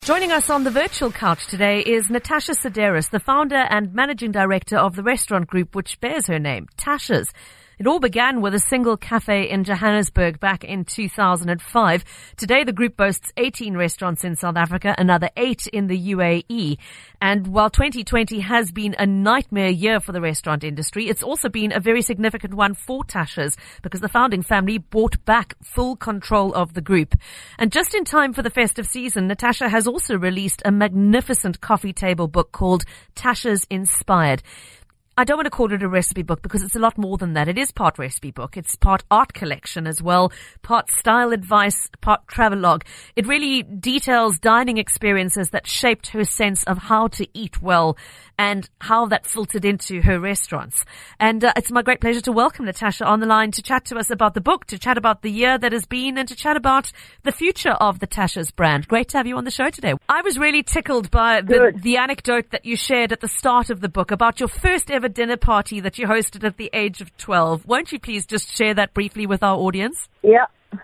Joining us on the virtual couch today is Natasha Sideris, the founder and managing director of the restaurant group which bears her name, Tasha's. It all began with a single cafe in Johannesburg back in 2005. Today, the group boasts 18 restaurants in South Africa, another 8 in the UAE. And while 2020 has been a nightmare year for the restaurant industry, it's also been a very significant one for Tasha's because the founding family bought back full control of the group. And just in time for the festive season, Natasha has also released a magnificent coffee table book called Tasha's Inspired. I don't want to call it a recipe book because it's a lot more than that. It is part recipe book. It's part art collection as well, part style advice, part travelogue. It really details dining experiences that shaped her sense of how to eat well and how that filtered into her restaurants. And it's my great pleasure to welcome Natasha on the line to chat to us about the book, to chat about the year that has been, and to chat about the future of the Tasha's brand. Great to have you on the show today. I was really tickled by the anecdote that you shared at the start of the book about your first ever dinner party that you hosted at the age of 12. Won't you please just share that briefly with our audience? Yeah.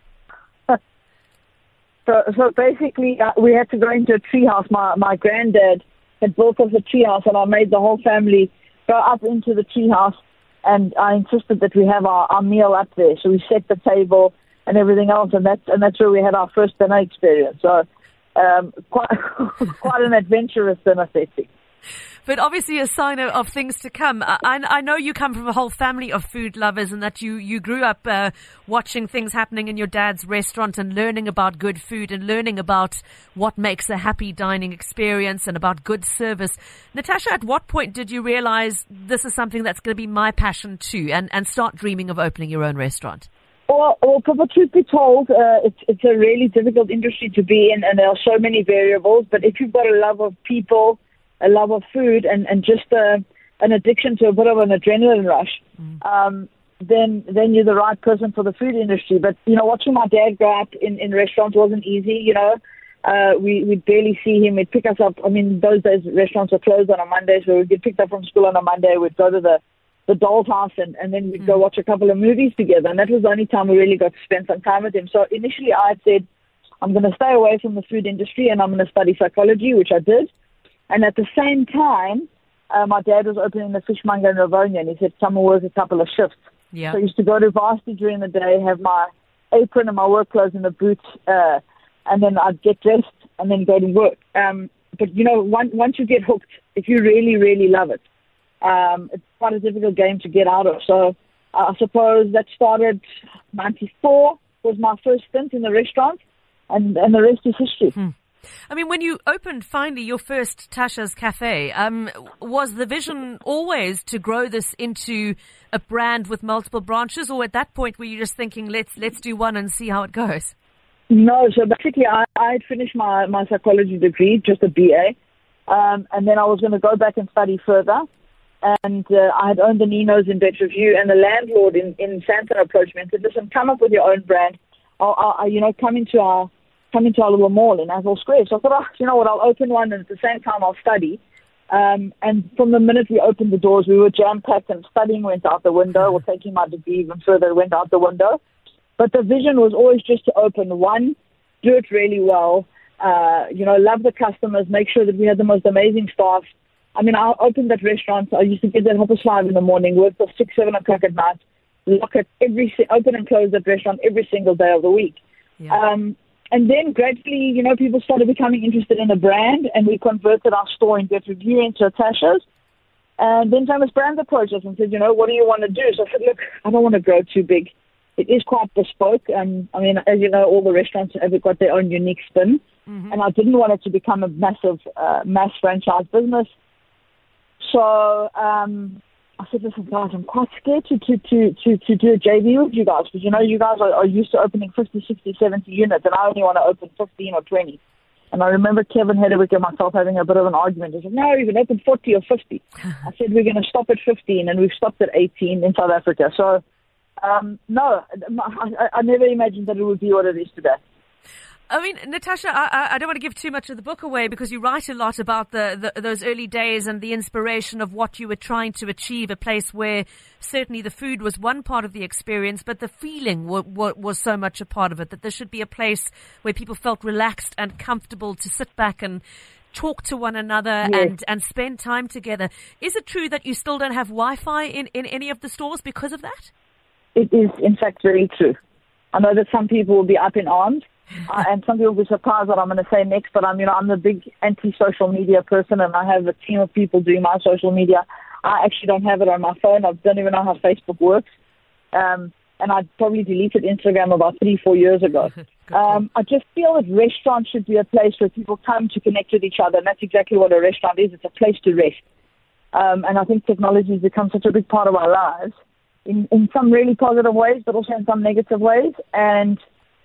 So basically, we had to go into a treehouse. My granddad had built us a treehouse, and I made the whole family go up into the treehouse, and I insisted that we have our meal up there. So we set the table and everything else, and that's where we had our first dinner experience. So quite an adventurous dinner setting. But obviously a sign of things to come. I know you come from a whole family of food lovers and that you grew up watching things happening in your dad's restaurant and learning about good food and learning about what makes a happy dining experience and about good service. Natasha, at what point did you realize this is something that's going to be my passion too and start dreaming of opening your own restaurant? Well, truth be told, it's a really difficult industry to be in, and there are so many variables. But if you've got a love of people, a love of food, and just an addiction to a bit of an adrenaline rush, then you're the right person for the food industry. But, watching my dad grow up in restaurants wasn't easy, We'd barely see him. He'd pick us up. I mean, those days restaurants were closed on a Monday, so we'd get picked up from school on a Monday. We'd go to the doll's house, and then we'd go watch a couple of movies together. And that was the only time we really got to spend some time with him. So initially I had said, I'm going to stay away from the food industry and I'm going to study psychology, which I did. And at the same time, my dad was opening the fishmonger in Rivonia, and he said, come and work a couple of shifts. Yeah. So I used to go to varsity during the day, have my apron and my work clothes and the boots, and then I'd get dressed and then go to work. But, once you get hooked, if you really, really love it, it's quite a difficult game to get out of. So I suppose that started 94 was my first stint in the restaurant, and the rest is history. I mean, when you opened finally your first Tasha's Cafe, was the vision always to grow this into a brand with multiple branches, or at that point were you just thinking, let's do one and see how it goes? No, so basically I had finished my psychology degree, just a BA, and then I was going to go back and study further. And I had owned the Nino's in Bedfordview, and the landlord in Sandton approached me and said, listen, come up with your own brand. Come into our little mall in Athol Square. So I thought, you know what, I'll open one, and at the same time I'll study. And from the minute we opened the doors, we were jam-packed, and studying went out the window, or taking my degree even further went out the window. But the vision was always just to open one, do it really well, love the customers, make sure that we had the most amazing staff. I mean, I opened that restaurant. I used to get there at 5:30 in the morning, work till 6, 7 o'clock at night, open and close that restaurant every single day of the week. Yeah. And then gradually, people started becoming interested in the brand, and we converted our store in Bedfordview into a Tasha's. And then Thomas Brands approached us and said, what do you want to do? So I said, look, I don't want to grow too big. It is quite bespoke. As you know, all the restaurants have got their own unique spin. Mm-hmm. And I didn't want it to become a massive mass franchise business. So I said, listen, guys, I'm quite scared to do a JV with you guys, because, you guys are used to opening 50, 60, 70 units, and I only want to open 15 or 20. And I remember Kevin Hedderwick and myself having a bit of an argument. He said, no, you can open 40 or 50. I said, we're going to stop at 15, and we've stopped at 18 in South Africa. So, no, I never imagined that it would be what it is today. I mean, Natasha, I don't want to give too much of the book away because you write a lot about those early days and the inspiration of what you were trying to achieve, a place where certainly the food was one part of the experience, but the feeling was so much a part of it, that there should be a place where people felt relaxed and comfortable to sit back and talk to one another. Yes. and spend time together. Is it true that you still don't have Wi-Fi in any of the stores because of that? It is, in fact, very true. I know that some people will be up in arms. And some people will be surprised what I'm going to say next, but I'm the big anti-social media person, and I have a team of people doing my social media. I actually don't have it on my phone. I don't even know how Facebook works. And I probably deleted Instagram about 3-4 years ago. I just feel that restaurants should be a place where people come to connect with each other, and that's exactly what a restaurant is. It's a place to rest. And I think technology has become such a big part of our lives in some really positive ways, but also in some negative ways. And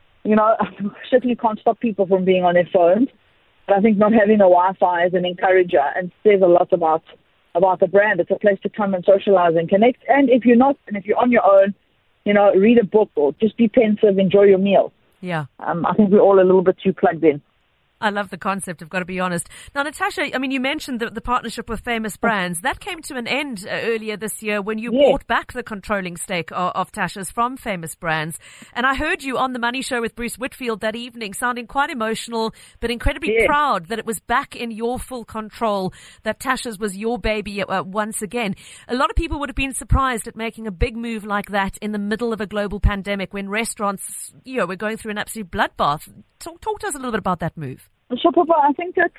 certainly can't stop people from being on their phones. But I think not having a Wi-Fi is an encourager and says a lot about the brand. It's a place to come and socialize and connect. And if you're on your own, read a book or just be pensive, enjoy your meal. Yeah. I think we're all a little bit too plugged in. I love the concept, I've got to be honest. Now, Natasha, I mean, you mentioned the partnership with Famous Brands. That came to an end earlier this year when you bought back the controlling stake of Tasha's from Famous Brands. And I heard you on The Money Show with Bruce Whitfield that evening, sounding quite emotional, but incredibly proud that it was back in your full control, that Tasha's was your baby once again. A lot of people would have been surprised at making a big move like that in the middle of a global pandemic when restaurants, were going through an absolute bloodbath. Talk to us a little bit about that move. So, Papa, I think that,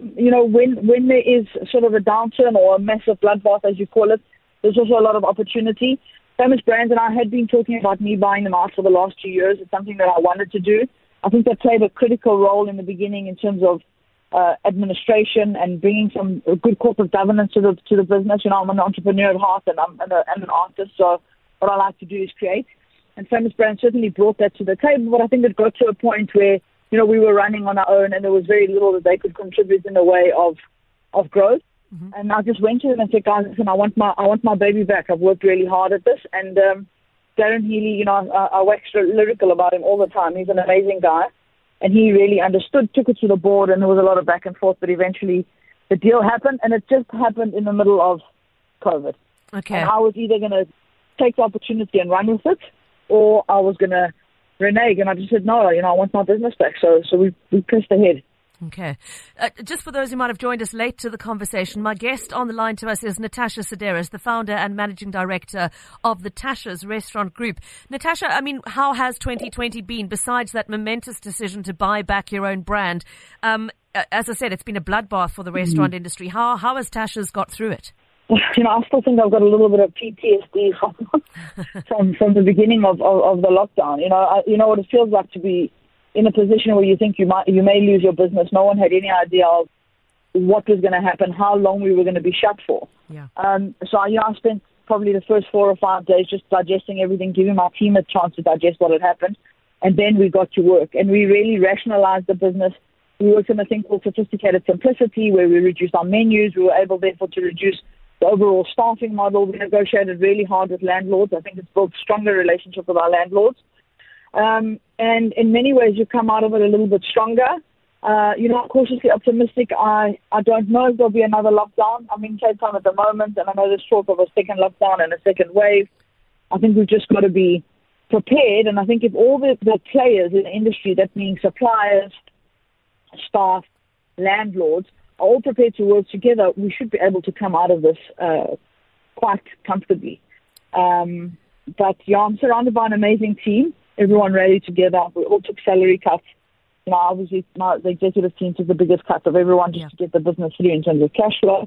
when there is sort of a downturn or a massive bloodbath, as you call it, there's also a lot of opportunity. Famous Brands and I had been talking about me buying them out for the last 2 years. It's something that I wanted to do. I think that played a critical role in the beginning in terms of administration and bringing some good corporate governance to the business. I'm an entrepreneur at heart, and I'm an artist, so what I like to do is create. And Famous Brands certainly brought that to the table, but I think it got to a point where we were running on our own and there was very little that they could contribute in the way of growth. Mm-hmm. And I just went to them and said, guys, listen, I want my baby back. I've worked really hard at this. And Darren Healy, I wax lyrical about him all the time. He's an amazing guy. And he really understood, took it to the board, and there was a lot of back and forth. But eventually the deal happened, and it just happened in the middle of COVID. Okay. And I was either going to take the opportunity and run with it, or I was going to renege, and I just said, no, I want my business back. So we pressed ahead. Okay. Just for those who might have joined us late to the conversation, my guest on the line to us is Natasha Sideris, the founder and managing director of the Tasha's Restaurant Group. Natasha, I mean, how has 2020 been besides that momentous decision to buy back your own brand? As I said, it's been a bloodbath for the restaurant industry. How has Tasha's got through it? I still think I've got a little bit of PTSD from the beginning of the lockdown. You know what it feels like to be in a position where you think you may lose your business. No one had any idea of what was going to happen, how long we were going to be shut for. Yeah. So I spent probably the first 4 or 5 days just digesting everything, giving my team a chance to digest what had happened, and then we got to work and we really rationalized the business. We worked on a thing called sophisticated simplicity, where we reduced our menus. We were able, therefore, to reduce the overall staffing model. We negotiated really hard with landlords. I think it's built a stronger relationship with our landlords. And in many ways, you come out of it a little bit stronger. I'm cautiously optimistic. I don't know if there'll be another lockdown. I'm in Cape Town at the moment, and I know there's talk of a second lockdown and a second wave. I think we've just got to be prepared. And I think if all the players in the industry, that means suppliers, staff, landlords, are all prepared to work together, we should be able to come out of this quite comfortably. I'm surrounded by an amazing team. Everyone rallied together. We all took salary cuts. Obviously, the executive team took the biggest cut of everyone just to get the business through in terms of cash flow.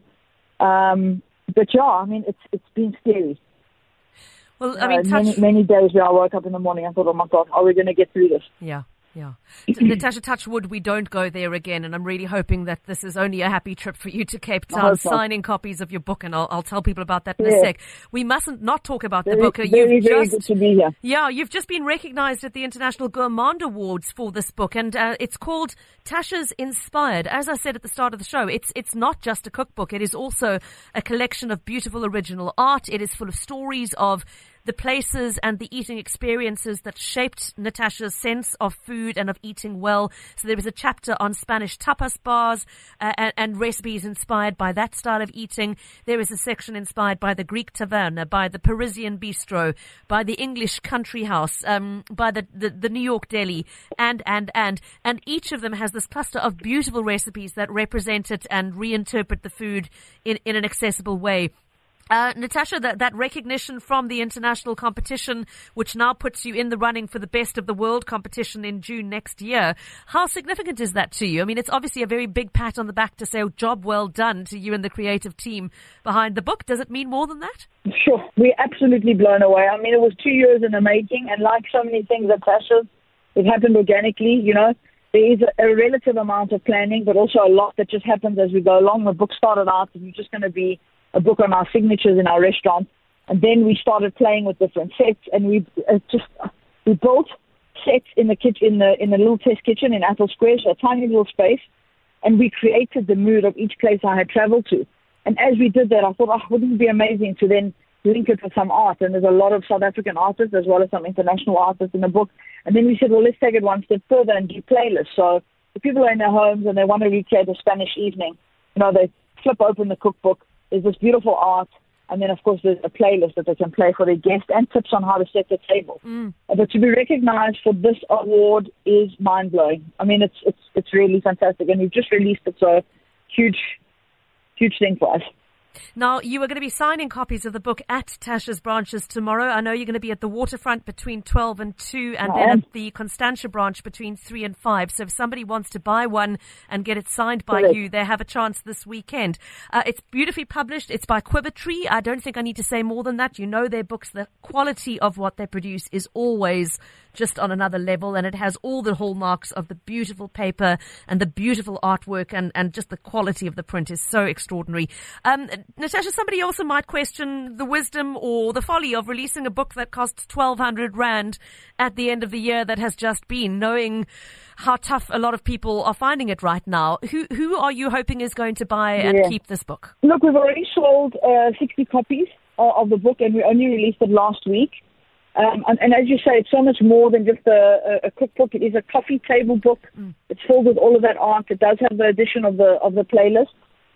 It's been scary. Well, I mean, many days where I woke up in the morning, I thought, oh my God, are we going to get through this? Yeah. Natasha, touch wood, we don't go there again, and I'm really hoping that this is only a happy trip for you to Cape Town, signing copies of your book, and I'll tell people about that in a sec. We mustn't not talk about the book. Very good to be here. Yeah, you've just been recognized at the International Gourmand Awards for this book, and it's called Tasha's Inspired. As I said at the start of the show, it's not just a cookbook. It is also a collection of beautiful original art. It is full of stories of the places and the eating experiences that shaped Natasha's sense of food and of eating well. So there was a chapter on Spanish tapas bars and recipes inspired by that style of eating. There is a section inspired by the Greek taverna, by the Parisian bistro, by the English country house, by the New York deli, and each of them has this cluster of beautiful recipes that represent it and reinterpret the food in an accessible way. Natasha, that recognition from the international competition, which now puts you in the running for the Best of the World competition in June next year, how significant is that to you? I mean, it's obviously a very big pat on the back to say, oh, job well done to you and the creative team behind the book. Does it mean more than that? Sure. We're absolutely blown away. I mean, it was 2 years in the making, and like so many things at Tasha's, it happened organically, you know. There is a relative amount of planning, but also a lot that just happens as we go along. The book started out, it was just going to be a book on our signatures in our restaurant. And then we started playing with different sets, and we built sets in the kitchen, in the little test kitchen in Athol Square, so a tiny little space, and we created the mood of each place I had traveled to. And as we did that, I thought, wouldn't it be amazing to then link it with some art? And there's a lot of South African artists as well as some international artists in the book. And then we said, well, let's take it one step further and do playlists. So if people are in their homes and they want to recreate a Spanish evening, you know, they flip open the cookbook. There's this beautiful art. And then, of course, there's a playlist that they can play for their guests and tips on how to set the table. But to be recognized for this award is mind-blowing. I mean, it's really fantastic. And we've just released it, so huge thing for us. Now, you are going to be signing copies of the book at Tasha's branches tomorrow. I know you're going to be at the Waterfront between 12 and 2 and then at the Constantia branch between 3 and 5. So if somebody wants to buy one and get it signed by you, they have a chance this weekend. It's beautifully published. It's by Quiver Tree. I don't think I need to say more than that. You know their books. The quality of what they produce is always just on another level, and it has all the hallmarks of the beautiful paper and the beautiful artwork, and just the quality of the print is so extraordinary. Natasha, somebody also might question the wisdom or the folly of releasing a book that costs 1,200 Rand at the end of the year that has just been, knowing how tough a lot of people are finding it right now. Who are you hoping is going to buy and keep this book? Look, we've already sold 60 copies of the book, and we only released it last week. And as you say, it's so much more than just a cookbook. It is a coffee table book. It's filled with all of that art. It does have the addition of the playlist.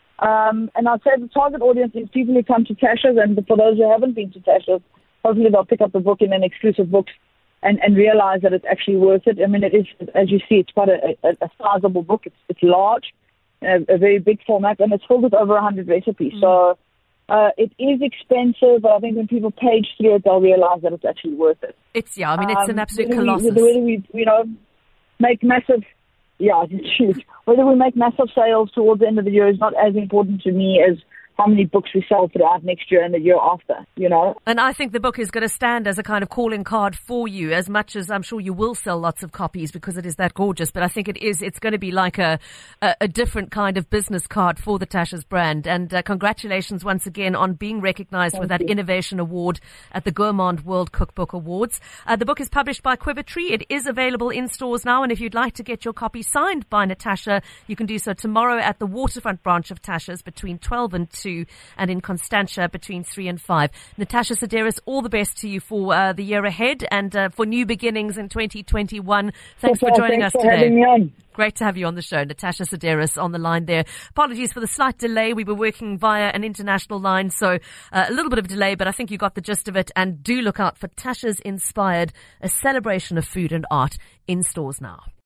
And I'd say the target audience is people who come to Tasha's, and for those who haven't been to Tasha's, hopefully they'll pick up the book in an exclusive book and realize that it's actually worth it. I mean, it is, as you see, it's quite a sizable book. It's large, a very big format, and it's filled with over 100 recipes. So it is expensive, but I think when people page through it, they'll realize that it's actually worth it. It's an absolute colossus. Whether we make massive, it's huge. Whether we make massive sales towards the end of the year is not as important to me as how many books we sell throughout next year and the year after, you know. And I think the book is going to stand as a kind of calling card for you, as much as I'm sure you will sell lots of copies because it is that gorgeous. But I think it's going to be like a different kind of business card for the Tasha's brand. And congratulations once again on being recognized with that Innovation Award at the Gourmand World Cookbook Awards. The book is published by Quiver Tree. It is available in stores now. And if you'd like to get your copy signed by Natasha, you can do so tomorrow at the Waterfront branch of Tasha's between 12 and 2. And in Constantia between 3 and 5. Natasha Sideris, all the best to you for the year ahead and for new beginnings in 2021. Thanks for joining us today. Having me on. Great to have you on the show. Natasha Sideris on the line there. Apologies for the slight delay. We were working via an international line, so a little bit of delay, but I think you got the gist of it. And do look out for Tasha's Inspired, a celebration of food and art in stores now.